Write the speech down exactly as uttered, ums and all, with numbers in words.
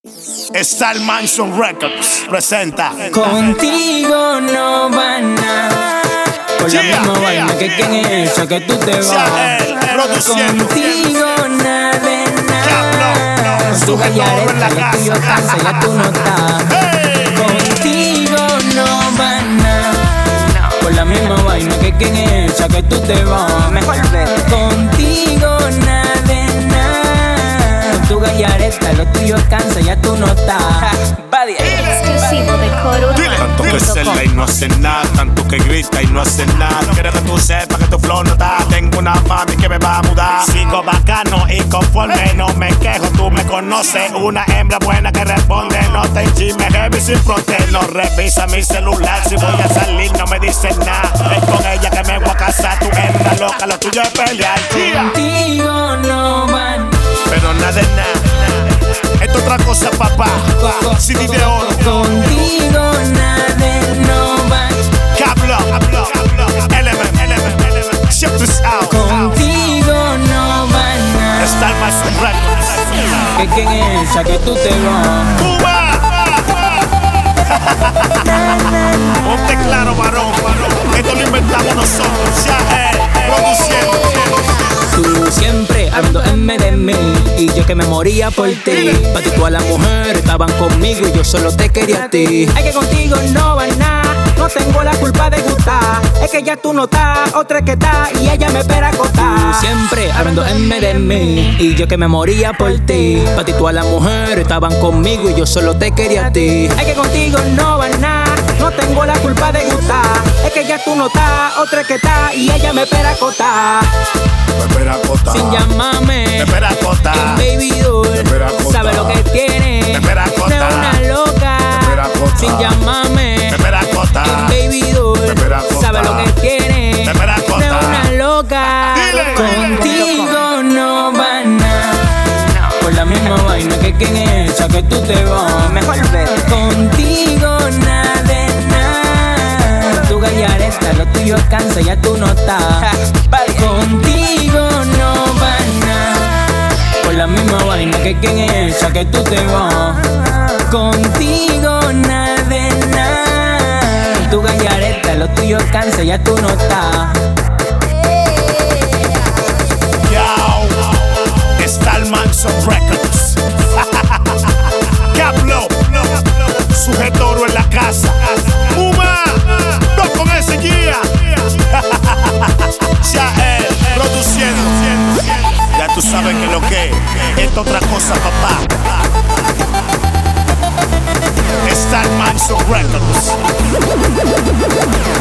Star Mansion Records presenta. Contigo no van a. Por la Yeah, misma yeah, vaina que quien es esa que tú te vas. Ya, eh, produciendo. Contigo nada de nada. Ya, no, no, Tu sujetador en la gallareta, ya tú yo casa. cansa, ya tú no estás. Hey. Contigo no van a. Por la misma vaina que quien es esa que tú te vas. Mejor ver. Contigo nada de nada. Tu gallareta, lo tuyo cansa, ya tú no estás. Exclusivo de Coro Tanto que cela y no hace nada, tanto que grita y no hace nada. Quiero que tú sepas que tu flow no está. Tengo una mami que me va a mudar. Sigo bacano y conforme, no me quejo, tú me conoces. Una hembra buena que responde, no te chisme heavy sin fronte. No revisa mi celular, si voy a salir no me dice nada. Es con ella que me voy a casar, tú eres loca, lo tuyo es pelear. Contigo no van. Pero nada de nada, esto es otra cosa, papá. C D de oro. Contigo nada no va. Cablo, cablo, cablo. Element, element, element. Check this out. Contigo no va nada. Star Mansion Records. Que quién es esa que tú te vas. ¡Cuba! Ponte claro, varón. Esto lo inventamos nosotros. Ya, eh, produciendo. Tú siempre hablando M de mí y yo que me moría por ti. Pa' ti todas las mujeres estaban conmigo y yo solo te quería a ti. Es que contigo no va nada, no tengo la culpa de gustar. Es que ya tú no estás, otra que está y ella me espera acotar. Tú siempre hablando M de mí y yo que me moría por ti. Pa' ti todas las mujeres estaban conmigo y yo solo te quería a ti. Es que contigo no va nada, no tengo la culpa de gustar. Es que ya tú no estás, otra que está y ella me espera acotar. Me espera acotar. Sin llamarme, Me espera acotar. baby doll, Me espera acotar. sabe lo que tiene, Me espera acotar. no es una loca. Me espera acotar. Sin llamarme, Me espera acotar. baby doll, Me espera acotar. sabe lo que tiene, Me espera no es acotar. una loca. Dile. Contigo no va nada. Por la misma vaina que quien es esa que tú te vas. Mejor ver. Contigo nada de nada. Tu gallareta, lo tuyo cansa, ya tú no estás. Contigo no va nada. Por la misma vaina que quien es esa que tú te vas. Contigo nada de nada. Tu gallareta, lo tuyo cansa, ya tú no estás. Yo, Star Mansion Records. Cablo, sujeto oro en la casa. Uma, no con ese guía. Ya él, produciendo. Ya tú sabes que lo que es, esto es otra cosa, papá. Star Mansion Records.